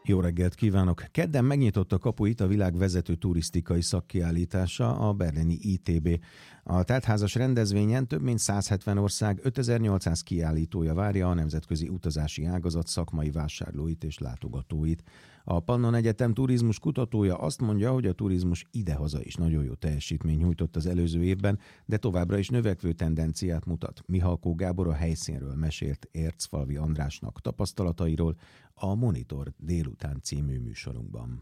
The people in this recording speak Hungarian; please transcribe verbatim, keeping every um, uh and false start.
Jó reggelt kívánok! Kedden megnyitotta kapuit a világ vezető turisztikai szakkiállítása, a berlini i té bé. A teltházas rendezvényen több mint száz hetven ország ötezer-nyolcszáz kiállítója várja a nemzetközi utazási ágazat szakmai vásárlóit és látogatóit. A Pannon Egyetem turizmus kutatója azt mondja, hogy a turizmus idehaza is nagyon jó teljesítmény nyújtott az előző évben, de továbbra is növekvő tendenciát mutat. Mihalkó Gábor a helyszínről mesélt Ércfalvi Andrásnak tapasztalatairól a Monitor délután című műsorunkban.